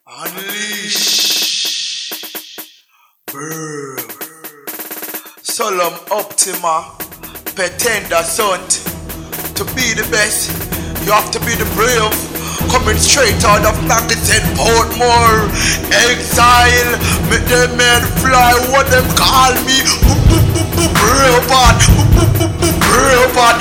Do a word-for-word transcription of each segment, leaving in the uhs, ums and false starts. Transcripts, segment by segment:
Unleash. Brr. Solemn Optima. Pretender sunt. To be the best, you have to be the brave. Coming straight out of Nagis and Portmore. Exile. Make them men fly. What them call me. Brave part. Brave part.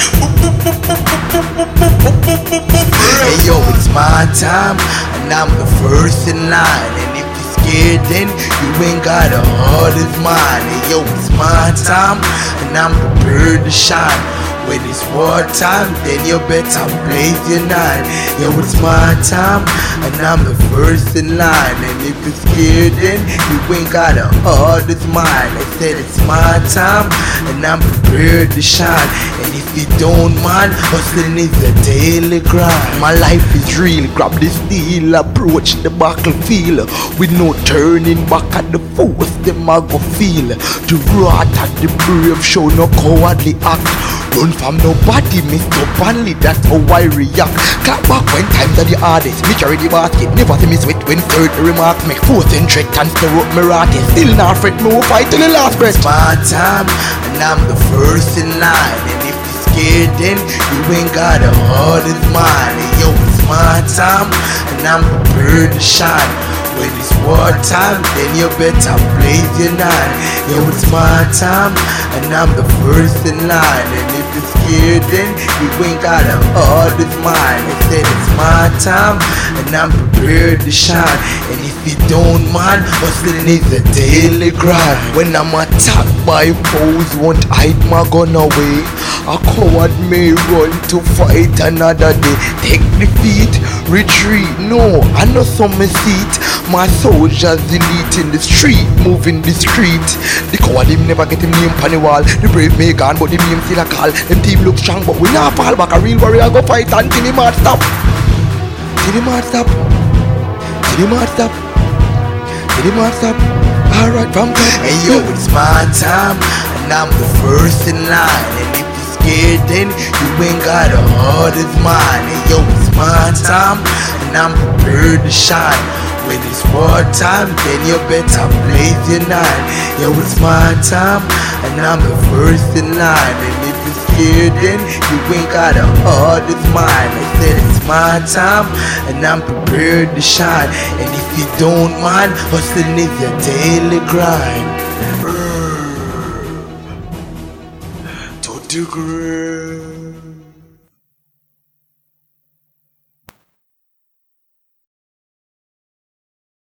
Hey yo, it's my time, and I'm the first in line. And if you're scared, then you ain't got a heart of mine. Hey yo, it's my time, and I'm prepared to shine. When it's war time, then you better blaze your nine. Yo, it's my time, and I'm the first in line. And if you're scared, then you ain't got a heart of mine. I said it's my time, and I'm prepared to shine. And if you don't mind, hustling is a daily grind. My life is real, grab the steel, approach the battlefield with no turning back at the force, them I go feel. The wrath at the brave show no cowardly act. Run from nobody, me stop only, that's how I react. Clap back when times are the hardest, me carry the basket. Never see me sweat when certain remarks make force and threat and stir up me rocket. Still not fret, me will fight till the last breath. It's my time, and I'm the first in line. And if you're scared, then you ain't got a heart of mine. And yo, it's my time, and I'm prepared to shine. When it's war time, then you better blaze your nine. Yo, it's my time, and I'm the first in line. And if you're scared, then you ain't got a heart of mine. I said it's my time, and I'm prepared to shine. And if you don't mind, hustling is a daily grind. When I'm attacked by foes, won't hide my gun away. A coward may run to fight another day. Take defeat, retreat, no, I know some seat. My soldiers elite in the street, moving discreet. The coward him never get him name on the wall. The brave may gone, but the name still a call. Them team look strong, but we not fall back. A real warrior go fight until the march stop. Till the march stop. Till the march stop. Till the march stop. Alright, from top. Hey yo, it's my time, and I'm the first in line. And if you're scared, then you ain't got a heart of mine. Hey yo, it's my time, and I'm prepared to shine. When it's war time, then you better blaze your nine. Yo, it's my time, and I'm the first in line. And if you're scared, then you ain't got a heart of mine. I said it's my time, and I'm prepared to shine. And if you don't mind, hustling is a daily grind. To the grave.